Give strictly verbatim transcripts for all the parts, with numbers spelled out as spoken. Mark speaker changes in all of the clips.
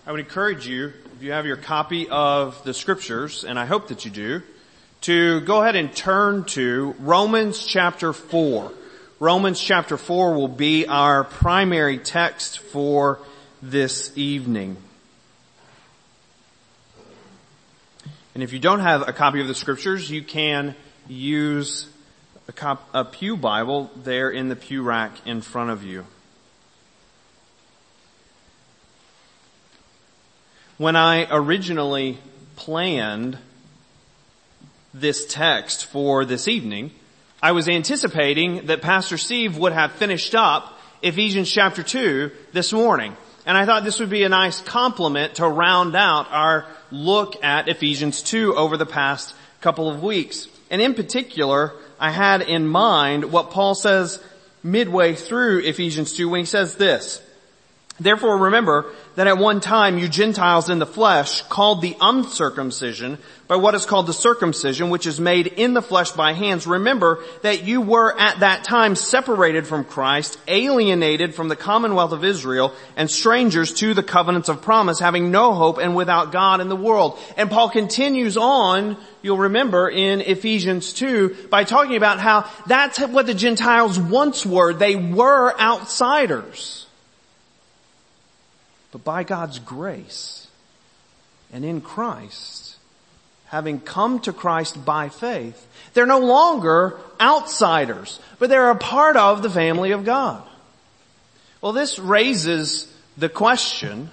Speaker 1: I would encourage you, if you have your copy of the scriptures, and I hope that you do, to go ahead and turn to Romans chapter four. Romans chapter four will be our primary text for this evening. And if you don't have a copy of the scriptures, you can use a, cop- a pew Bible there in the pew rack in front of you. When I originally planned this text for this evening, I was anticipating that Pastor Steve would have finished up Ephesians chapter two this morning. And I thought this would be a nice complement to round out our look at Ephesians two over the past couple of weeks. And in particular, I had in mind what Paul says midway through Ephesians two when he says this: "Therefore remember that at one time you Gentiles in the flesh, called the uncircumcision by what is called the circumcision, which is made in the flesh by hands. Remember that you were at that time separated from Christ, alienated from the commonwealth of Israel, and strangers to the covenants of promise, having no hope and without God in the world." And Paul continues on, you'll remember, in Ephesians two by talking about how that's what the Gentiles once were. They were outsiders. But by God's grace and in Christ, having come to Christ by faith, they're no longer outsiders, but they're a part of the family of God. Well, this raises the question,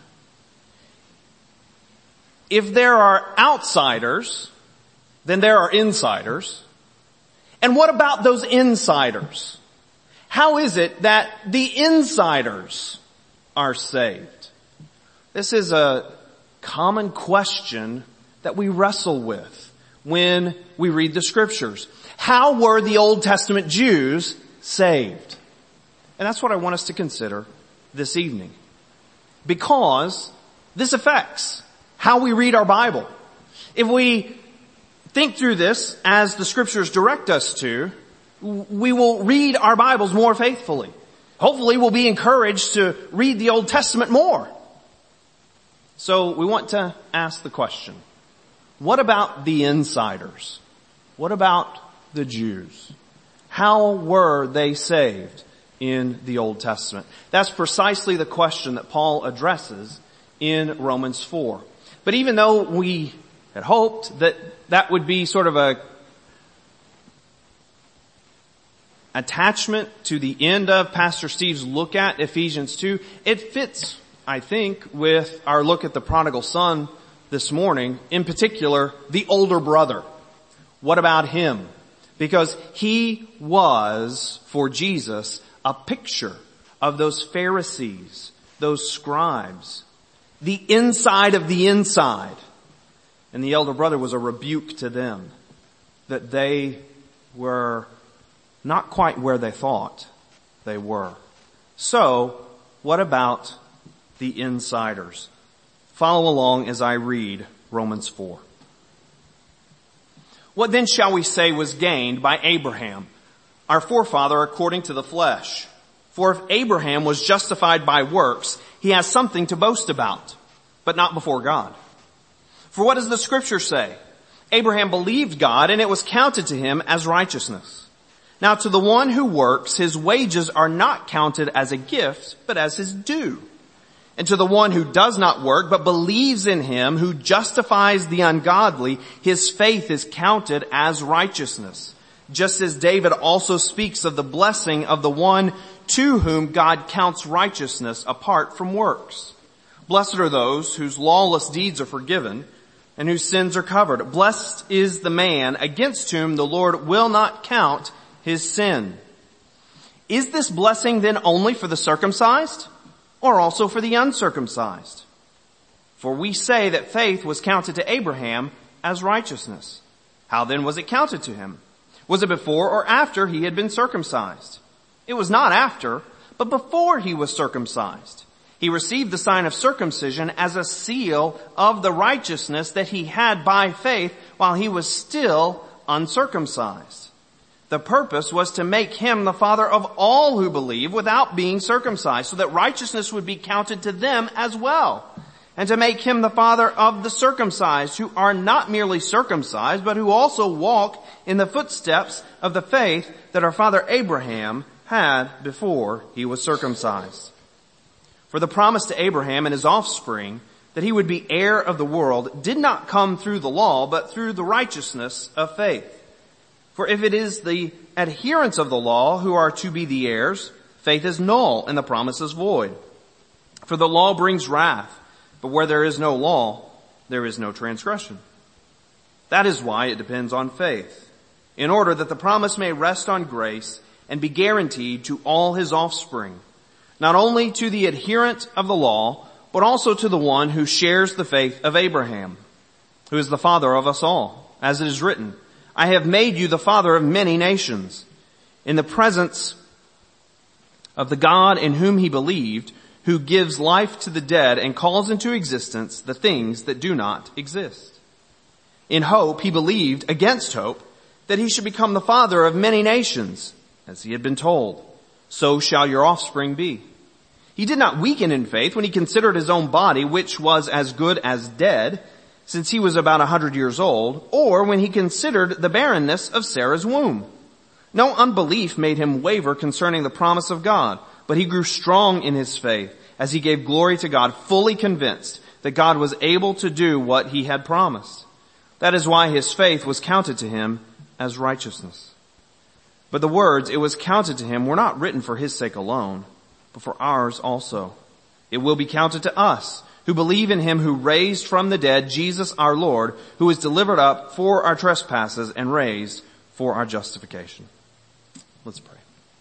Speaker 1: if there are outsiders, then there are insiders. And what about those insiders? How is it that the insiders are saved? This is a common question that we wrestle with when we read the scriptures. How were the Old Testament Jews saved? And that's what I want us to consider this evening. Because this affects how we read our Bible. If we think through this as the scriptures direct us to, we will read our Bibles more faithfully. Hopefully we'll be encouraged to read the Old Testament more. So we want to ask the question, what about the insiders? What about the Jews? How were they saved in the Old Testament? That's precisely the question that Paul addresses in Romans four. But even though we had hoped that that would be sort of a attachment to the end of Pastor Steve's look at Ephesians two, it fits, I think, with our look at the prodigal son this morning, in particular, the older brother. What about him? Because he was, for Jesus, a picture of those Pharisees, those scribes, the inside of the inside. And the elder brother was a rebuke to them that they were not quite where they thought they were. So, what about the insiders? Follow along as I read Romans four. "What then shall we say was gained by Abraham, our forefather according to the flesh? For if Abraham was justified by works, he has something to boast about, but not before God. For what does the scripture say? Abraham believed God, and it was counted to him as righteousness. Now to the one who works, his wages are not counted as a gift, but as his due. And to the one who does not work, but believes in him who justifies the ungodly, his faith is counted as righteousness. Just as David also speaks of the blessing of the one to whom God counts righteousness apart from works. Blessed are those whose lawless deeds are forgiven and whose sins are covered. Blessed is the man against whom the Lord will not count his sin. Is this blessing then only for the circumcised, or also for the uncircumcised? For we say that faith was counted to Abraham as righteousness. How then was it counted to him? Was it before or after he had been circumcised? It was not after, but before he was circumcised. He received the sign of circumcision as a seal of the righteousness that he had by faith while he was still uncircumcised. The purpose was to make him the father of all who believe without being circumcised, so that righteousness would be counted to them as well. and to make him the father of the circumcised, who are not merely circumcised, but who also walk in the footsteps of the faith that our father Abraham had before he was circumcised. For the promise to Abraham and his offspring that he would be heir of the world did not come through the law, but through the righteousness of faith. For if it is the adherents of the law who are to be the heirs, faith is null and the promise is void. For the law brings wrath, but where there is no law, there is no transgression. That is why it depends on faith, in order that the promise may rest on grace and be guaranteed to all his offspring, not only to the adherent of the law, but also to the one who shares the faith of Abraham, who is the father of us all, as it is written, I have made you the father of many nations, in the presence of the God in whom he believed, who gives life to the dead and calls into existence the things that do not exist. In hope he believed, against hope, that he should become the father of many nations, as he had been told, so shall your offspring be. He did not weaken in faith when he considered his own body, which was as good as dead, since he was about a hundred years old, or when he considered the barrenness of Sarah's womb. No unbelief made him waver concerning the promise of God, but he grew strong in his faith as he gave glory to God, fully convinced that God was able to do what he had promised. That is why his faith was counted to him as righteousness. But the words, it was counted to him, were not written for his sake alone, but for ours also. It will be counted to us who believe in him who raised from the dead Jesus our Lord, who was delivered up for our trespasses and raised for our justification. Let's pray.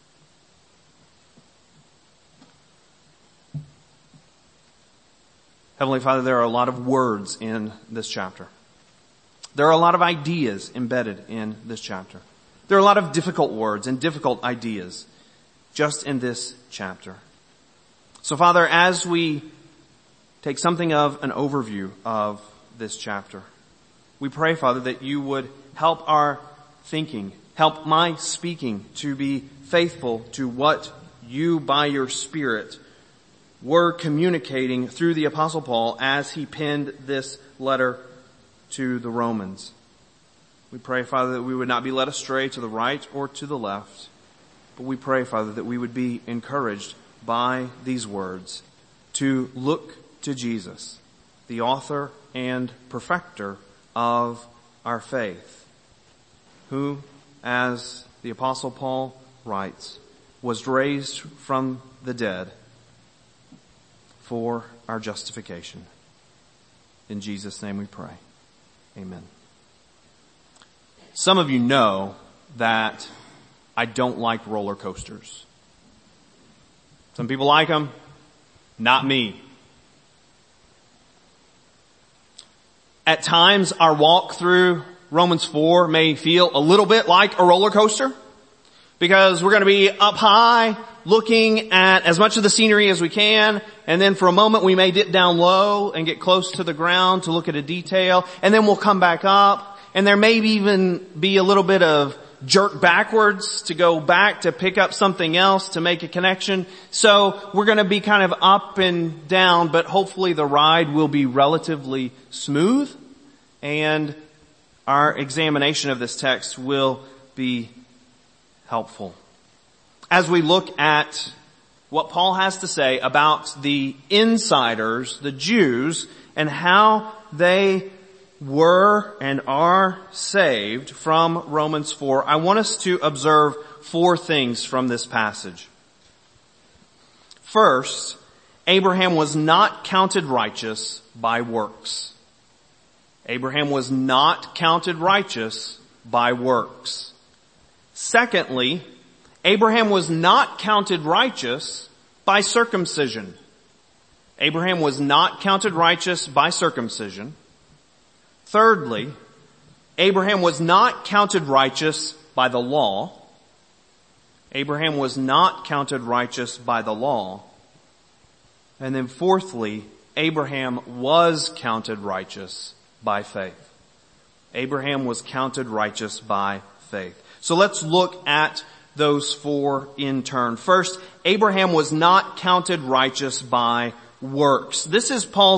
Speaker 1: Heavenly Father, there are a lot of words in this chapter. There are a lot of ideas embedded in this chapter. There are a lot of difficult words and difficult ideas just in this chapter. So Father, as we take something of an overview of this chapter, we pray, Father, that you would help our thinking, help my speaking to be faithful to what you by your Spirit were communicating through the Apostle Paul as he penned this letter to the Romans. We pray, Father, that we would not be led astray to the right or to the left, but we pray, Father, that we would be encouraged by these words to look to Jesus, the author and perfecter of our faith, who, as the Apostle Paul writes, was raised from the dead for our justification. In Jesus' name we pray. Amen. Some of you know that I don't like roller coasters. Some people like them, not me. At times, our walk through Romans four may feel a little bit like a roller coaster, because we're going to be up high looking at as much of the scenery as we can, and then for a moment we may dip down low and get close to the ground to look at a detail, and then we'll come back up, and there may even be a little bit of jerk backwards to go back to pick up something else to make a connection. So we're going to be kind of up and down, but hopefully the ride will be relatively smooth, and our examination of this text will be helpful. As we look at what Paul has to say about the insiders, the Jews, and how they were and are saved from Romans four, I want us to observe four things from this passage. First, Abraham was not counted righteous by works. Abraham was not counted righteous by works. Secondly, Abraham was not counted righteous by circumcision. Abraham was not counted righteous by circumcision. Thirdly, Abraham was not counted righteous by the law. Abraham was not counted righteous by the law. And then fourthly, Abraham was counted righteous by faith. Abraham was counted righteous by faith. So let's look at those four in turn. First, Abraham was not counted righteous by works. This is Paul's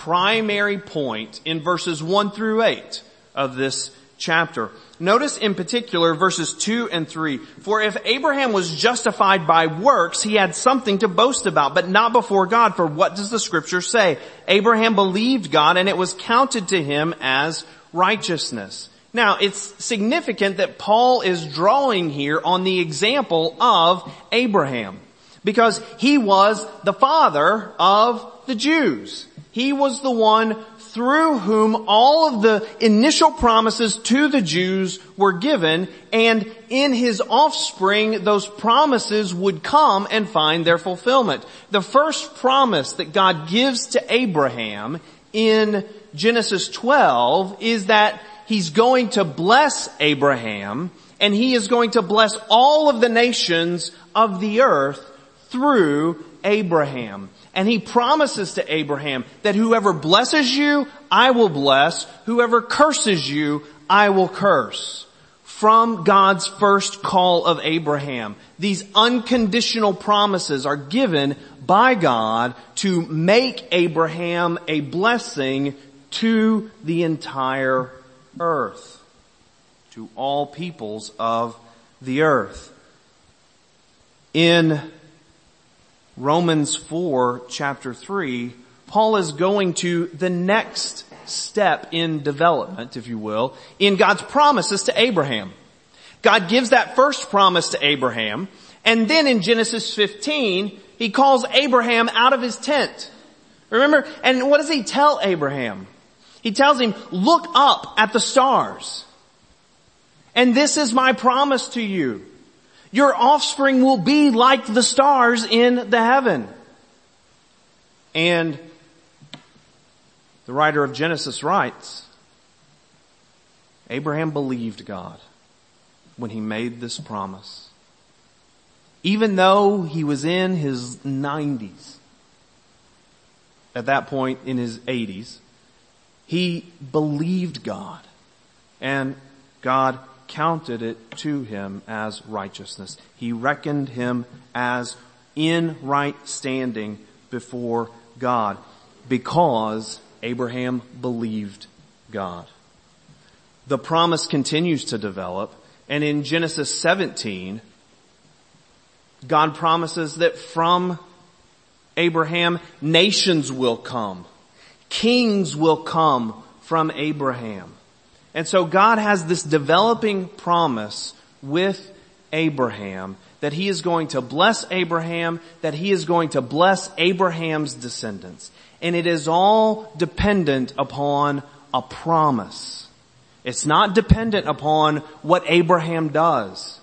Speaker 1: primary point in verses one through eight of this chapter. Notice in particular verses two and three. For if Abraham was justified by works, he had something to boast about, but not before God. For what does the scripture say? Abraham believed God and it was counted to him as righteousness. Now, it's significant that Paul is drawing here on the example of Abraham, because he was the father of the Jews. He was the one through whom all of the initial promises to the Jews were given, and in his offspring those promises would come and find their fulfillment. The first promise that God gives to Abraham in Genesis twelve is that he's going to bless Abraham, and he is going to bless all of the nations of the earth through Abraham. And he promises to Abraham that whoever blesses you, I will bless. Whoever curses you, I will curse. From God's first call of Abraham, these unconditional promises are given by God to make Abraham a blessing to the entire earth, to all peoples of the earth. In Romans four, chapter three, Paul is going to the next step in development, if you will, in God's promises to Abraham. God gives that first promise to Abraham, and then in Genesis fifteen, he calls Abraham out of his tent. Remember, and what does he tell Abraham? He tells him, look up at the stars. And this is my promise to you. Your offspring will be like the stars in the heaven. And the writer of Genesis writes, Abraham believed God when he made this promise. Even though he was in his nineties, at that point in his eighties, he believed God, and God counted it to him as righteousness. He reckoned him as in right standing before God because Abraham believed God. The promise continues to develop, and in Genesis seventeen, God promises that from Abraham, nations will come. Kings will come from Abraham. And so God has this developing promise with Abraham that he is going to bless Abraham, that he is going to bless Abraham's descendants. And it is all dependent upon a promise. It's not dependent upon what Abraham does.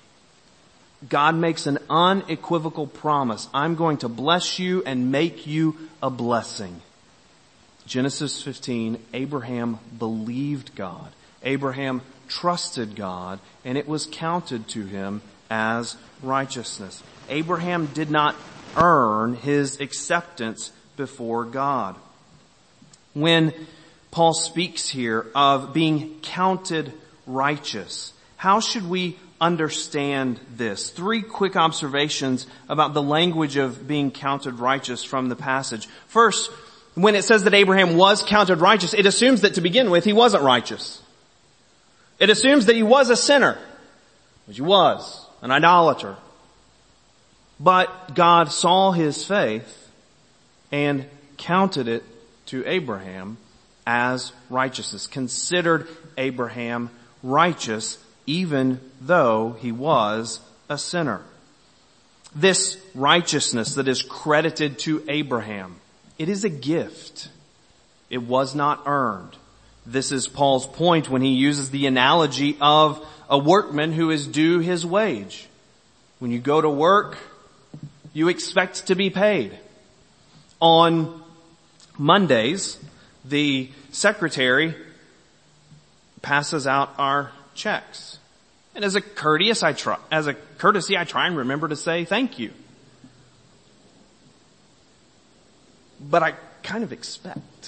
Speaker 1: God makes an unequivocal promise. I'm going to bless you and make you a blessing. Genesis fifteen, Abraham believed God. Abraham trusted God, and it was counted to him as righteousness. Abraham did not earn his acceptance before God. When Paul speaks here of being counted righteous, how should we understand this? Three quick observations about the language of being counted righteous from the passage. First, when it says that Abraham was counted righteous, it assumes that to begin with, he wasn't righteous. It assumes that he was a sinner, which he was, an idolater. But God saw his faith and counted it to Abraham as righteousness, considered Abraham righteous even though he was a sinner. This righteousness that is credited to Abraham, it is a gift. It was not earned. This is Paul's point when he uses the analogy of a workman who is due his wage. When you go to work, you expect to be paid. On Mondays, the secretary passes out our checks. And as a courteous, I try, as a courtesy, I try and remember to say thank you. But I kind of expect,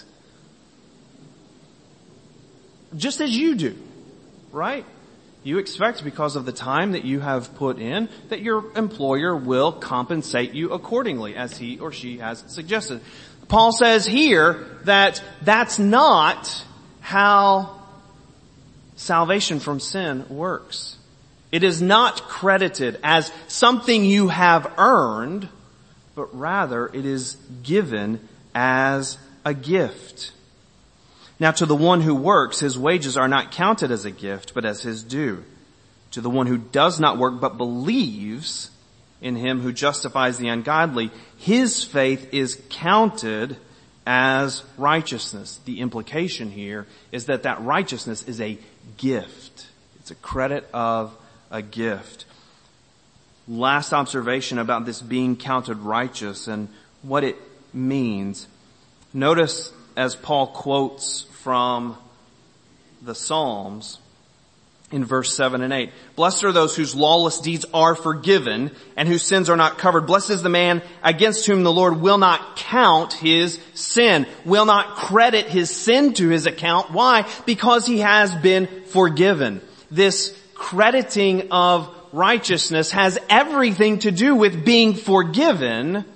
Speaker 1: just as you do, right? You expect, because of the time that you have put in, that your employer will compensate you accordingly, as he or she has suggested. Paul says here that that's not how salvation from sin works. It is not credited as something you have earned, but rather it is given as a gift. Now to the one who works, his wages are not counted as a gift, but as his due. To the one who does not work, but believes in him who justifies the ungodly, his faith is counted as righteousness. The implication here is that that righteousness is a gift. It's a credit of a gift. Last observation about this being counted righteous and what it means. Notice as Paul quotes from the Psalms in verse seven and eight. Blessed are those whose lawless deeds are forgiven and whose sins are not covered. Blessed is the man against whom the Lord will not count his sin, will not credit his sin to his account. Why? Because he has been forgiven. This crediting of righteousness has everything to do with being forgiven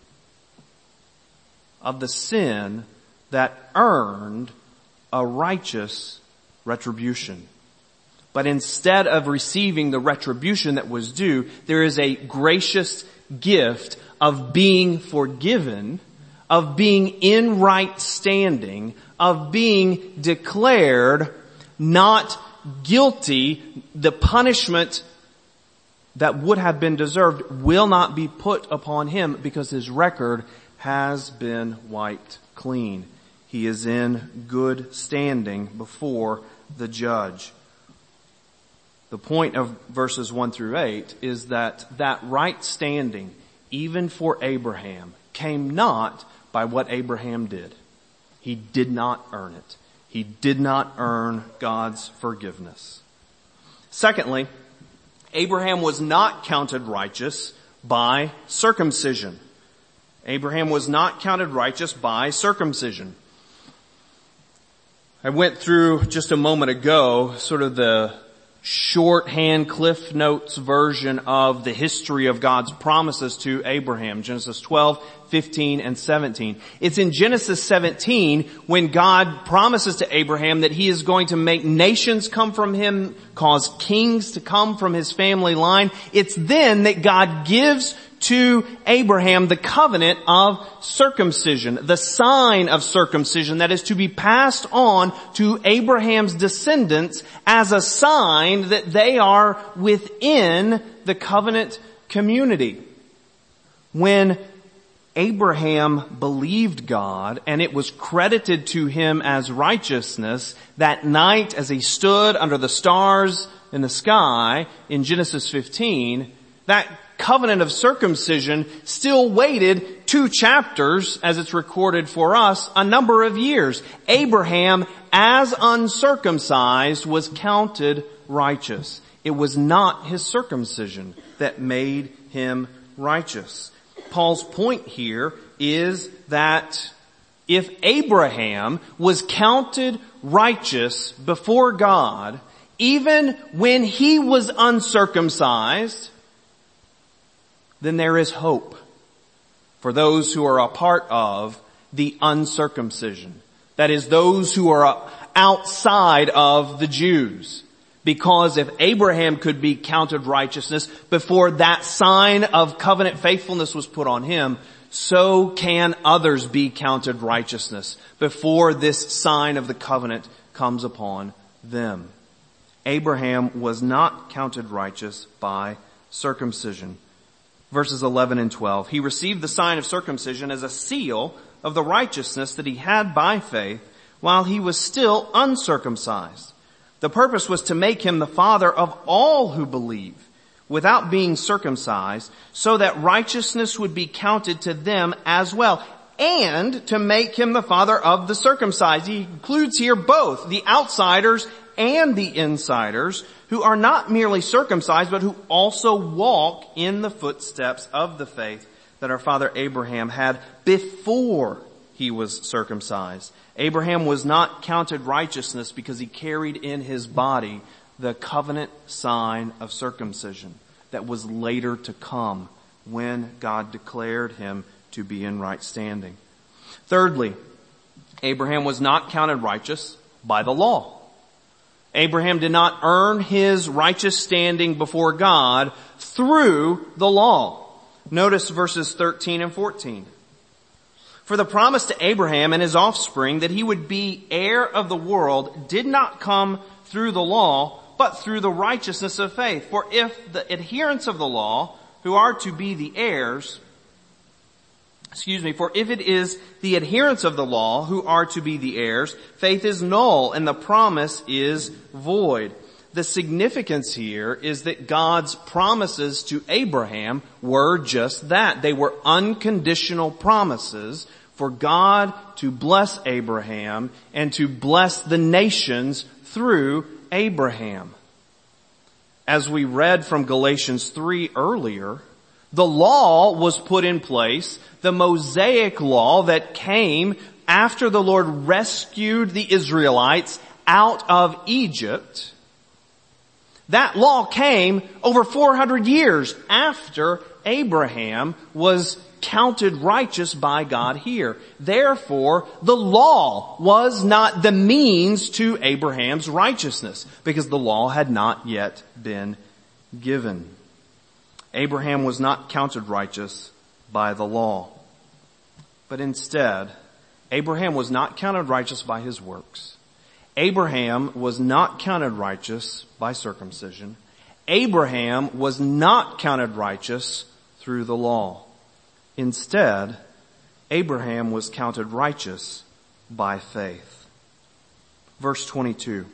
Speaker 1: of the sin that earned a righteous retribution. But instead of receiving the retribution that was due, there is a gracious gift of being forgiven, of being in right standing, of being declared not guilty. The punishment that would have been deserved will not be put upon him because his record has been wiped clean. He is in good standing before the judge. The point of verses one through eight is that that right standing, even for Abraham, came not by what Abraham did. He did not earn it. He did not earn God's forgiveness. Secondly, Abraham was not counted righteous by circumcision. Abraham was not counted righteous by circumcision. I went through just a moment ago sort of the shorthand Cliff Notes version of the history of God's promises to Abraham, Genesis twelve, fifteen, and seventeen. It's in Genesis seventeen when God promises to Abraham that he is going to make nations come from him, cause kings to come from his family line. It's then that God gives to Abraham the covenant of circumcision, the sign of circumcision that is to be passed on to Abraham's descendants as a sign that they are within the covenant community. When Abraham believed God and it was credited to him as righteousness that night as he stood under the stars in the sky in Genesis fifteen, that covenant of circumcision still waited two chapters, as it's recorded for us, a number of years. Abraham, as uncircumcised, was counted righteous. It was not his circumcision that made him righteous. Paul's point here is that if Abraham was counted righteous before God, even when he was uncircumcised, then there is hope for those who are a part of the uncircumcision. That is, those who are outside of the Jews. Because if Abraham could be counted righteousness before that sign of covenant faithfulness was put on him, so can others be counted righteousness before this sign of the covenant comes upon them. Abraham was not counted righteous by circumcision. Verses eleven and twelve. He received the sign of circumcision as a seal of the righteousness that he had by faith while he was still uncircumcised. The purpose was to make him the father of all who believe without being circumcised, so that righteousness would be counted to them as well, and to make him the father of the circumcised. He includes here both the outsiders and the insiders who are not merely circumcised, but who also walk in the footsteps of the faith that our father Abraham had before he was circumcised. Abraham was not counted righteousness because he carried in his body the covenant sign of circumcision that was later to come when God declared him to be in right standing. Thirdly, Abraham was not counted righteous by the law. Abraham did not earn his righteous standing before God through the law. Notice verses thirteen and fourteen. For the promise to Abraham and his offspring that he would be heir of the world did not come through the law, but through the righteousness of faith. For if the adherents of the law, who are to be the heirs, excuse me, for if it is the adherents of the law who are to be the heirs, faith is null and the promise is void. The significance here is that God's promises to Abraham were just that. They were unconditional promises for God to bless Abraham and to bless the nations through Abraham. As we read from Galatians three earlier, the law was put in place, the Mosaic law that came after the Lord rescued the Israelites out of Egypt. That law came over four hundred years after Abraham was counted righteous by God here. Therefore, the law was not the means to Abraham's righteousness because the law had not yet been given. Abraham was not counted righteous by the law. But instead, Abraham was not counted righteous by his works. Abraham was not counted righteous by circumcision. Abraham was not counted righteous through the law. Instead, Abraham was counted righteous by faith. Verse twenty-two.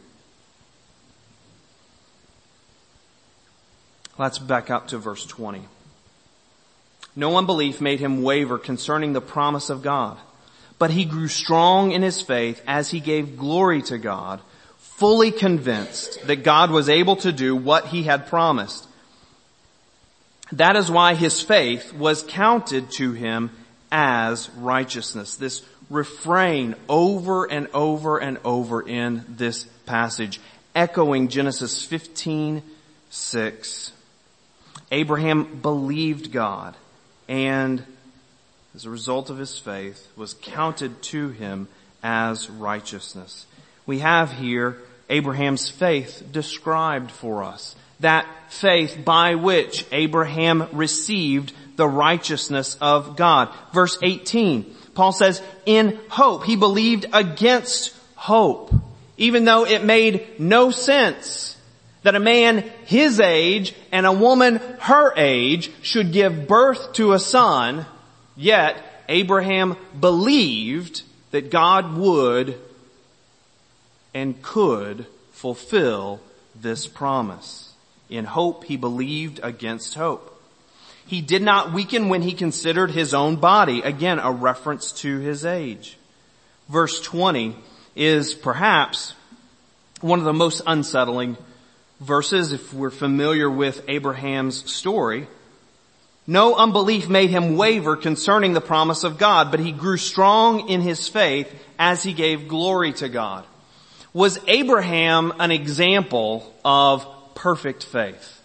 Speaker 1: Let's back up to verse twenty. No unbelief made him waver concerning the promise of God, but he grew strong in his faith as he gave glory to God, fully convinced that God was able to do what he had promised. That is why his faith was counted to him as righteousness. This refrain over and over and over in this passage, echoing Genesis fifteen six. Abraham believed God, and as a result of his faith, was counted to him as righteousness. We have here Abraham's faith described for us. That faith by which Abraham received the righteousness of God. Verse eighteen, Paul says, in hope, he believed against hope, even though it made no sense that a man his age and a woman her age should give birth to a son. Yet Abraham believed that God would and could fulfill this promise. In hope, he believed against hope. He did not weaken when he considered his own body. Again, a reference to his age. Verse twenty is perhaps one of the most unsettling verses if we're familiar with Abraham's story. No unbelief made him waver concerning the promise of God, but he grew strong in his faith as he gave glory to God. Was Abraham an example of perfect faith?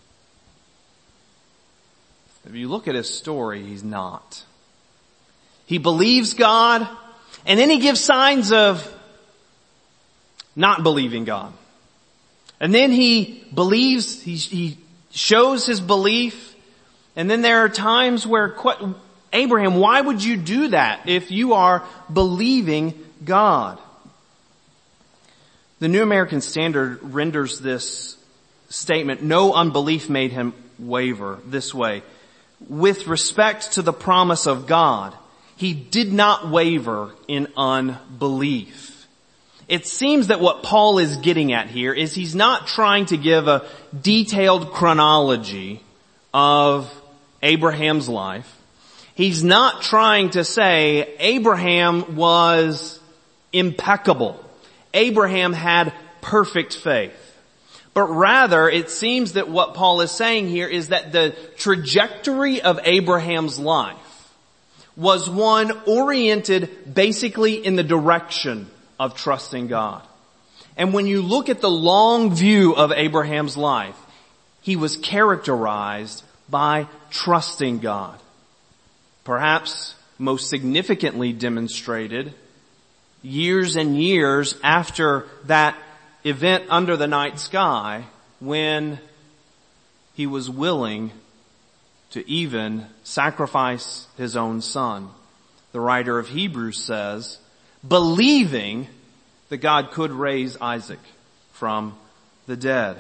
Speaker 1: If you look at his story, he's not. He believes God, and then he gives signs of not believing God. And then he believes, he, he shows his belief, and then there are times where, Abraham, why would you do that if you are believing God? The New American Standard renders this statement, no unbelief made him waver, this way. With respect to the promise of God, he did not waver in unbelief. It seems that what Paul is getting at here is he's not trying to give a detailed chronology of Abraham's life. He's not trying to say Abraham was impeccable. Abraham had perfect faith. But rather, it seems that what Paul is saying here is that the trajectory of Abraham's life was one oriented basically in the direction of trusting God. And when you look at the long view of Abraham's life, he was characterized by trusting God. Perhaps most significantly demonstrated years and years after that event under the night sky, when he was willing to even sacrifice his own son. The writer of Hebrews says, believing that God could raise Isaac from the dead.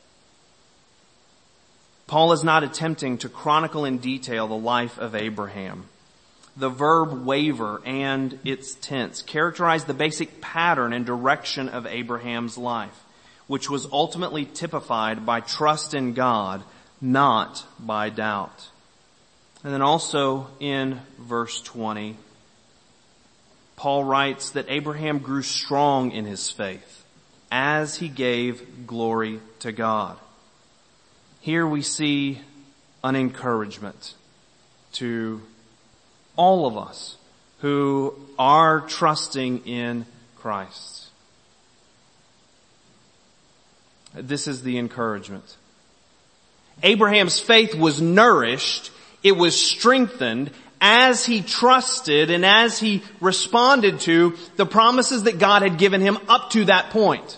Speaker 1: Paul is not attempting to chronicle in detail the life of Abraham. The verb waver and its tense characterize the basic pattern and direction of Abraham's life, which was ultimately typified by trust in God, not by doubt. And then also in verse twenty, Paul writes that Abraham grew strong in his faith as he gave glory to God. Here we see an encouragement to all of us who are trusting in Christ. This is the encouragement. Abraham's faith was nourished, it was strengthened as he trusted and as he responded to the promises that God had given him up to that point.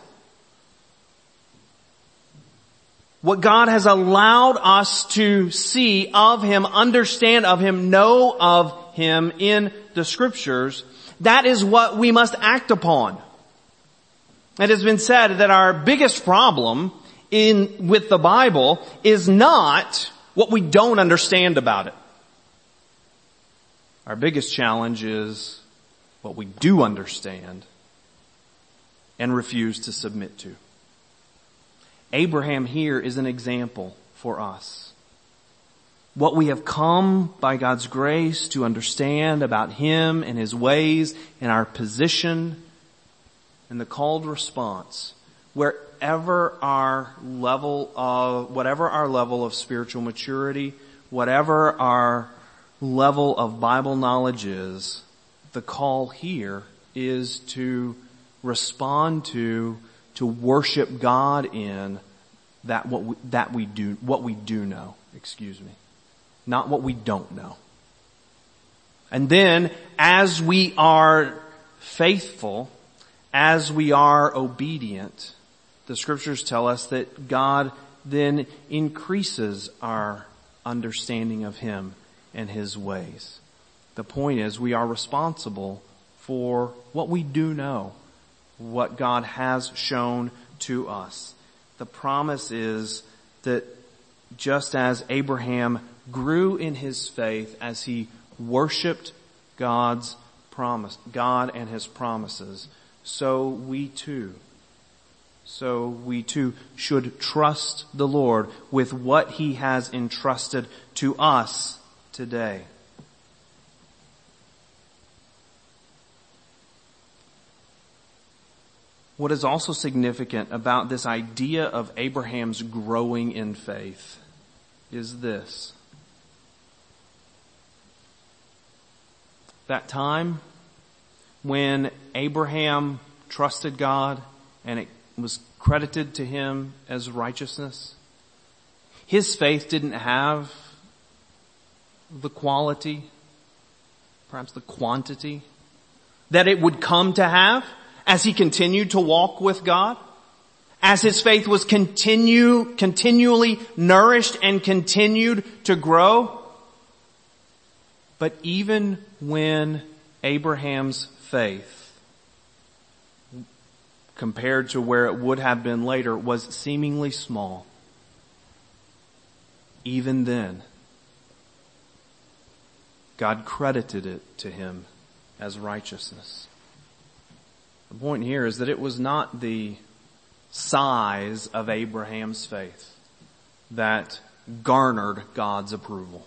Speaker 1: What God has allowed us to see of him, understand of him, know of him in the scriptures, that is what we must act upon. It has been said that our biggest problem in, with the Bible is not what we don't understand about it. Our biggest challenge is what we do understand and refuse to submit to. Abraham here is an example for us. What we have come by God's grace to understand about him and his ways and our position and the called response, wherever our level of, whatever our level of spiritual maturity, whatever our level of Bible knowledge is, the call here is to respond to, to worship God in that what we, that we do, what we do know, excuse me, not what we don't know. And then as we are faithful, as we are obedient, the scriptures tell us that God then increases our understanding of him and his ways. The point is, we are responsible for what we do know, what God has shown to us. The promise is that just as Abraham grew in his faith as he worshiped God's promise, God and his promises, so we too, so we too should trust the Lord with what he has entrusted to us today. What is also significant about this idea of Abraham's growing in faith is this. That time when Abraham trusted God and it was credited to him as righteousness, his faith didn't have the quality, perhaps the quantity, that it would come to have as he continued to walk with God, as his faith was continue, continually nourished and continued to grow. But even when Abraham's faith, compared to where it would have been later, was seemingly small, even then, God credited it to him as righteousness. The point here is that it was not the size of Abraham's faith that garnered God's approval,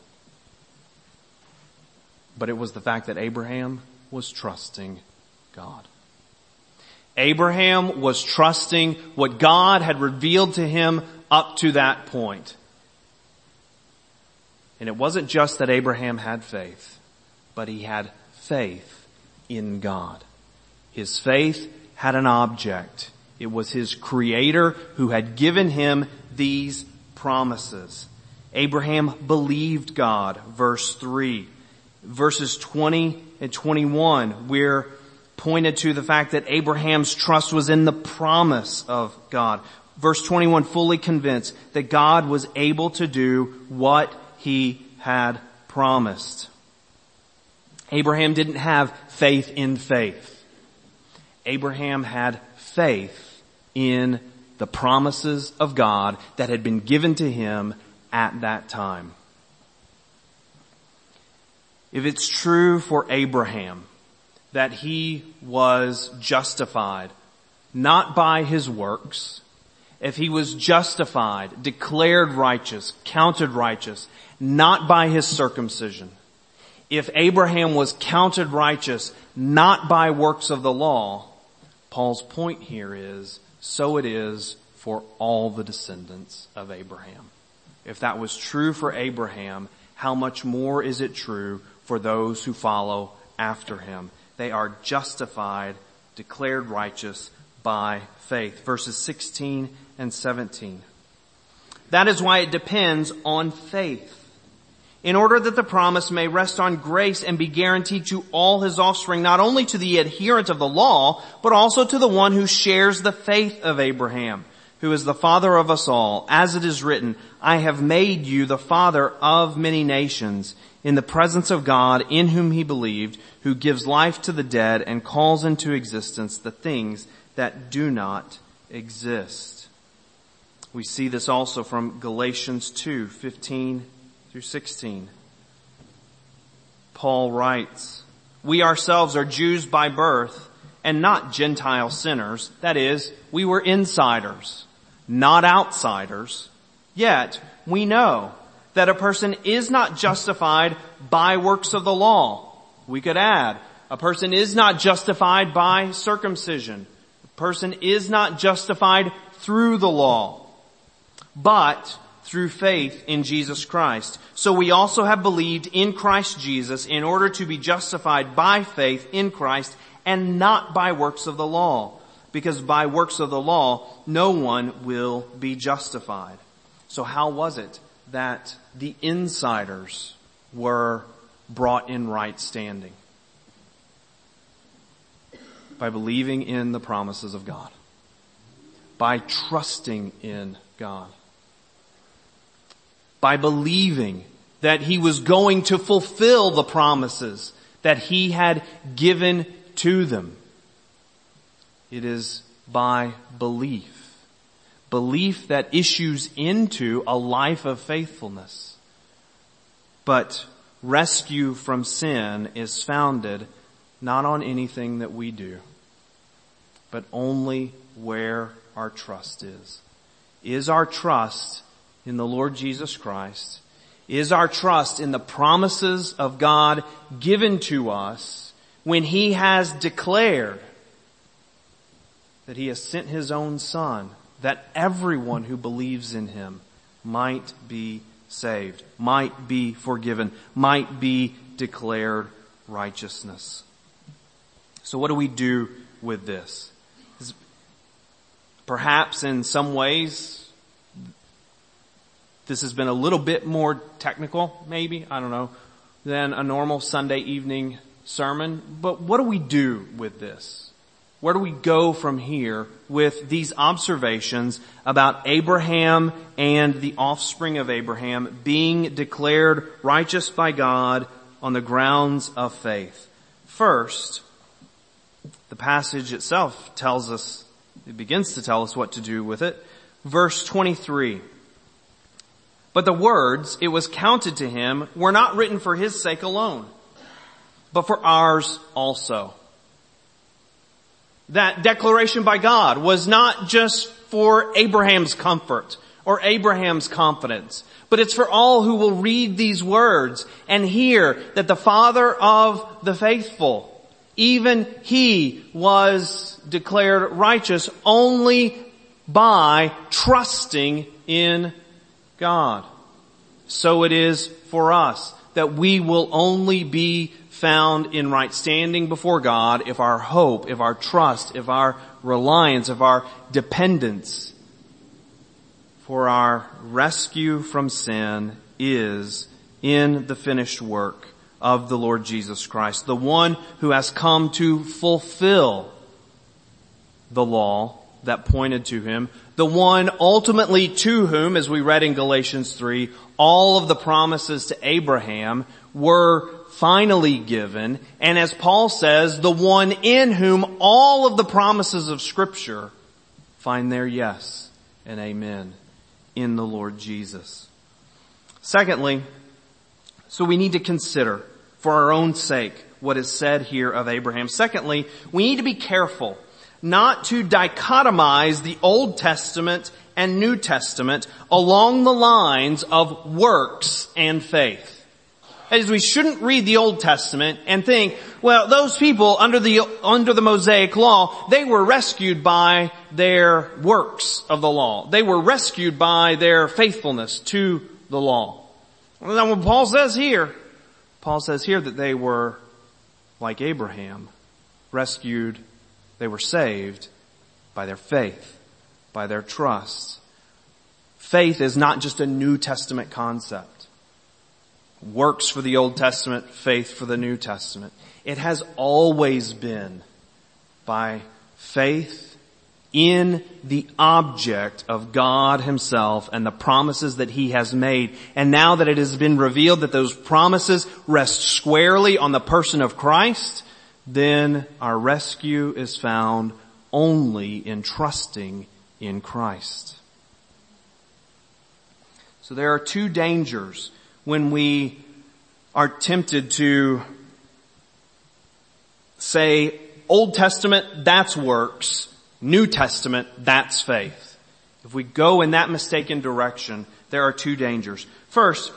Speaker 1: but it was the fact that Abraham was trusting God. Abraham was trusting what God had revealed to him up to that point. And it wasn't just that Abraham had faith, but he had faith in God. His faith had an object. It was his Creator who had given him these promises. Abraham believed God, verse three. Verses twenty and twenty-one, we're pointed to the fact that Abraham's trust was in the promise of God. Verse twenty-one, fully convinced that God was able to do what he had promised. Abraham didn't have faith in faith. Abraham had faith in the promises of God that had been given to him at that time. If it's true for Abraham that he was justified not by his works, if he was justified, declared righteous, counted righteous, not by his circumcision, if Abraham was counted righteous not by works of the law, Paul's point here is, so it is for all the descendants of Abraham. If that was true for Abraham, how much more is it true for those who follow after him? They are justified, declared righteous by faith. Verses sixteen and seventeen. That is why it depends on faith, in order that the promise may rest on grace and be guaranteed to all his offspring, not only to the adherent of the law, but also to the one who shares the faith of Abraham, who is the father of us all. As it is written, I have made you the father of many nations, in the presence of God, in whom he believed, who gives life to the dead and calls into existence the things that do not exist. We see this also from Galatians two, fifteen through sixteen. Paul writes, we ourselves are Jews by birth and not Gentile sinners. That is, we were insiders, not outsiders. Yet we know that a person is not justified by works of the law. We could add, a person is not justified by circumcision. A person is not justified through the law, but through faith in Jesus Christ. So we also have believed in Christ Jesus in order to be justified by faith in Christ and not by works of the law, because by works of the law no one will be justified. So how was it that the insiders were brought in right standing? By believing in the promises of God, by trusting in God, by believing that he was going to fulfill the promises that he had given to them. It is by belief. Belief that issues into a life of faithfulness. But rescue from sin is founded not on anything that we do, but only where our trust is. Is our trust in the Lord Jesus Christ? Is our trust in the promises of God given to us when he has declared that he has sent his own Son, that everyone who believes in him might be saved, might be forgiven, might be declared righteousness? So what do we do with this? Perhaps in some ways this has been a little bit more technical, maybe, I don't know, than a normal Sunday evening sermon. But what do we do with this? Where do we go from here with these observations about Abraham and the offspring of Abraham being declared righteous by God on the grounds of faith? First, the passage itself tells us, it begins to tell us what to do with it. Verse twenty-three. But the words, it was counted to him, were not written for his sake alone, but for ours also. That declaration by God was not just for Abraham's comfort or Abraham's confidence, but it's for all who will read these words and hear that the father of the faithful, even he was declared righteous only by trusting in God. So it is for us that we will only be found in right standing before God if our hope, if our trust, if our reliance, if our dependence for our rescue from sin is in the finished work of the Lord Jesus Christ, the one who has come to fulfill the law that pointed to him, the one ultimately to whom, as we read in Galatians three, all of the promises to Abraham were finally given, and as Paul says, the one in whom all of the promises of Scripture find their yes and amen in the Lord Jesus. Secondly, so we need to consider for our own sake what is said here of Abraham. Secondly, we need to be careful not to dichotomize the Old Testament and New Testament along the lines of works and faith. As we shouldn't read the Old Testament and think, well, those people under the, under the Mosaic Law, they were rescued by their works of the law. They were rescued by their faithfulness to the law. Well, that's what Paul says here. Paul says here that they were like Abraham, rescued, they were saved by their faith, by their trust. Faith is not just a New Testament concept. Works for the Old Testament, faith for the New Testament. It has always been by faith in the object of God Himself and the promises that He has made. And now that it has been revealed that those promises rest squarely on the person of Christ, then our rescue is found only in trusting in Christ. So there are two dangers when we are tempted to say, Old Testament, that's works. New Testament, that's faith. If we go in that mistaken direction, there are two dangers. First,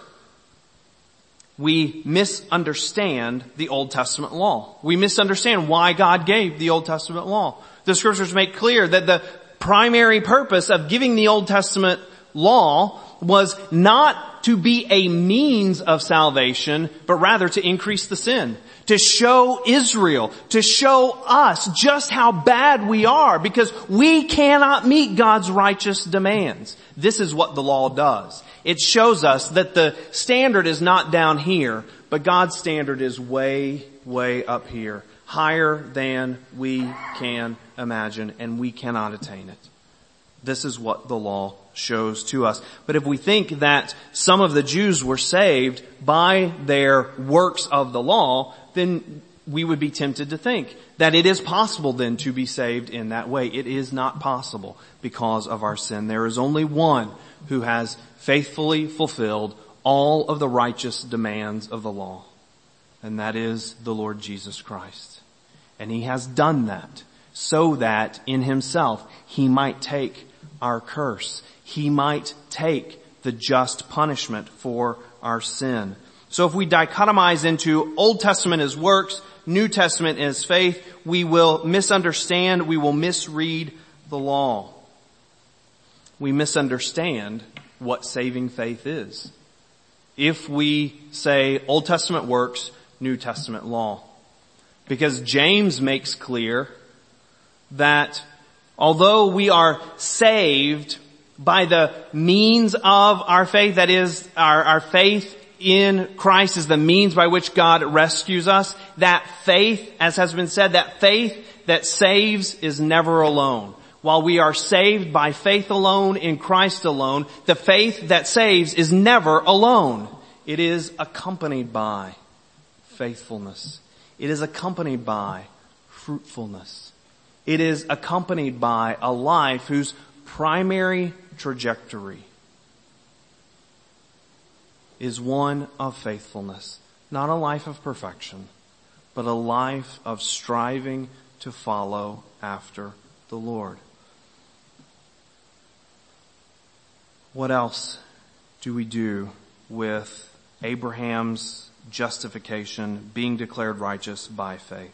Speaker 1: we misunderstand the Old Testament law. We misunderstand why God gave the Old Testament law. The Scriptures make clear that the primary purpose of giving the Old Testament law was not to be a means of salvation, but rather to increase the sin. To show Israel, to show us just how bad we are, because we cannot meet God's righteous demands. This is what the law does. It shows us that the standard is not down here, but God's standard is way, way up here. Higher than we can imagine, and we cannot attain it. This is what the law shows to us. But if we think that some of the Jews were saved by their works of the law, then we would be tempted to think that it is possible then to be saved in that way. It is not possible because of our sin. There is only one who has faithfully fulfilled all of the righteous demands of the law, and that is the Lord Jesus Christ. And He has done that so that in Himself He might take our curse. He might take the just punishment for our sin. So if we dichotomize into Old Testament as works, New Testament as faith, we will misunderstand, we will misread the law. We misunderstand what saving faith is if we say Old Testament works, New Testament law. Because James makes clear that although we are saved by the means of our faith, that is, our, our faith in Christ is the means by which God rescues us, that faith, as has been said, that faith that saves is never alone. While we are saved by faith alone in Christ alone, the faith that saves is never alone. It is accompanied by faithfulness. It is accompanied by fruitfulness. It is accompanied by a life whose primary trajectory is one of faithfulness. Not a life of perfection, but a life of striving to follow after the Lord. What else do we do with Abraham's justification, being declared righteous by faith?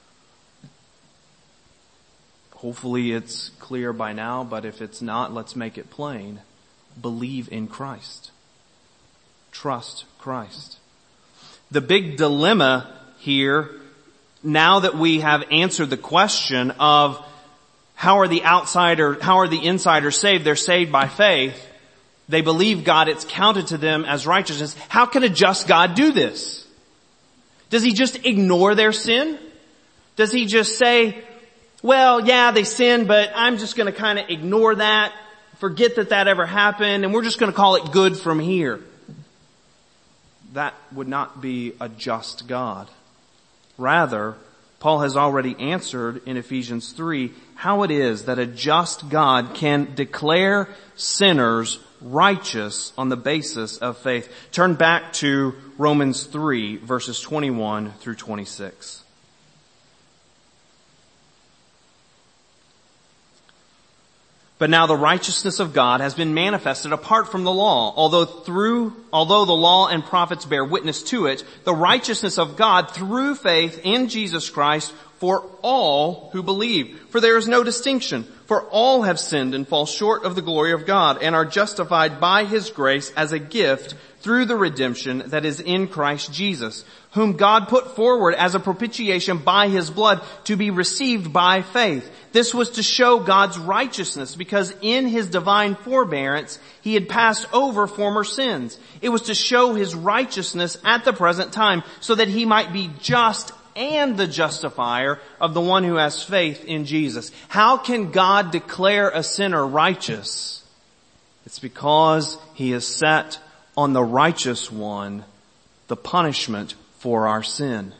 Speaker 1: Hopefully it's clear by now, but if it's not, let's make it plain. Believe in Christ. Trust Christ. The big dilemma here, now that we have answered the question of how are the outsider, how are the insiders saved? They're saved by faith. They believe God, it's counted to them as righteousness. How can a just God do this? Does he just ignore their sin? Does he just say, well, yeah, they sinned, but I'm just going to kind of ignore that, forget that that ever happened, and we're just going to call it good from here? That would not be a just God. Rather, Paul has already answered in Ephesians three how it is that a just God can declare sinners righteous on the basis of faith. Turn back to Romans three, verses twenty-one through twenty-six. But now the righteousness of God has been manifested apart from the law. Although through, although the law and prophets bear witness to it, the righteousness of God through faith in Jesus Christ for all who believe. For there is no distinction. For all have sinned and fall short of the glory of God and are justified by His grace as a gift through the redemption that is in Christ Jesus, whom God put forward as a propitiation by His blood to be received by faith. This was to show God's righteousness, because in His divine forbearance He had passed over former sins. It was to show His righteousness at the present time, so that He might be just and the justifier of the one who has faith in Jesus. How can God declare a sinner righteous? It's because He has set on the righteous one the punishment for our sin.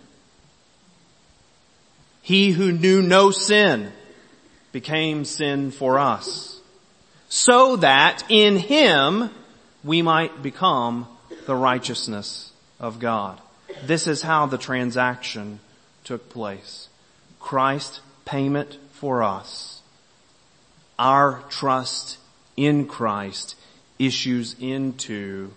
Speaker 1: He who knew no sin became sin for us, so that in Him we might become the righteousness of God. This is how the transaction took place. Christ's payment for us. Our trust in Christ issues into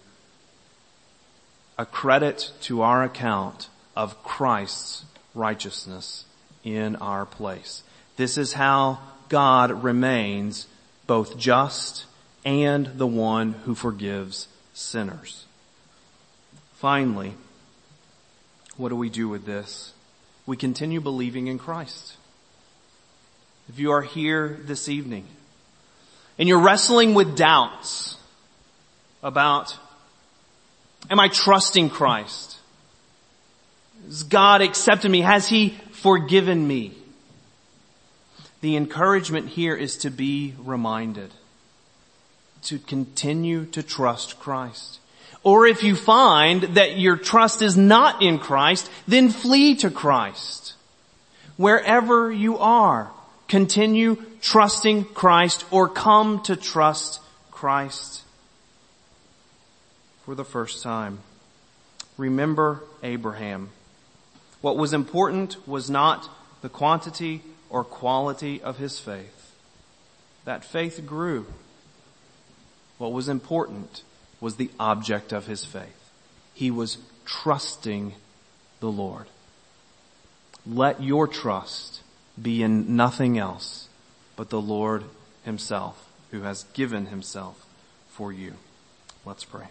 Speaker 1: a credit to our account of Christ's righteousness in our place. This is how God remains both just and the one who forgives sinners. Finally, what do we do with this? We continue believing in Christ. If you are here this evening and you're wrestling with doubts about, am I trusting Christ? Has God accepted me? Has He forgiven me? The encouragement here is to be reminded to continue to trust Christ. Or if you find that your trust is not in Christ, then flee to Christ. Wherever you are, continue trusting Christ or come to trust Christ for the first time. Remember Abraham. What was important was not the quantity or quality of his faith. That faith grew. What was important was the object of his faith. He was trusting the Lord. Let your trust be in nothing else but the Lord Himself, who has given Himself for you. Let's pray.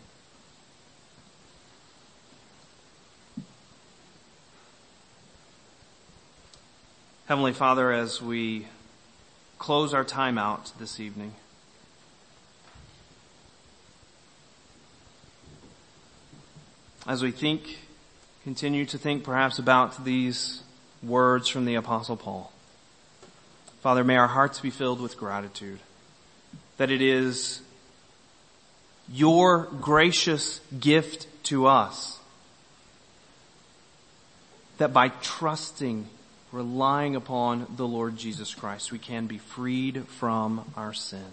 Speaker 1: Heavenly Father, as we close our time out this evening, as we think, continue to think perhaps about these words from the Apostle Paul, Father, may our hearts be filled with gratitude that it is your gracious gift to us that by trusting, relying upon the Lord Jesus Christ, we can be freed from our sin.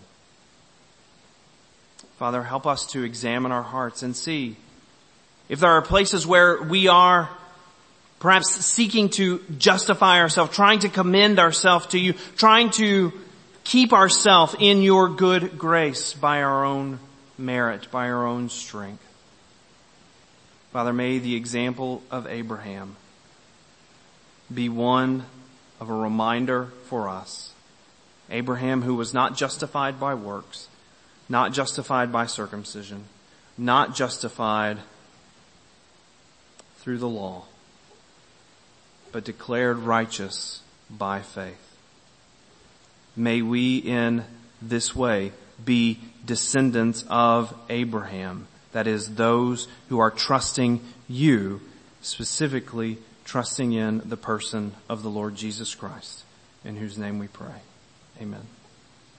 Speaker 1: Father, help us to examine our hearts and see if there are places where we are perhaps seeking to justify ourselves, trying to commend ourselves to you, trying to keep ourselves in your good grace by our own merit, by our own strength. Father, may the example of Abraham be one of a reminder for us. Abraham, who was not justified by works, not justified by circumcision, not justified through the law, but declared righteous by faith. May we in this way be descendants of Abraham, that is, those who are trusting you specifically trusting in the person of the Lord Jesus Christ, in whose name we pray. Amen.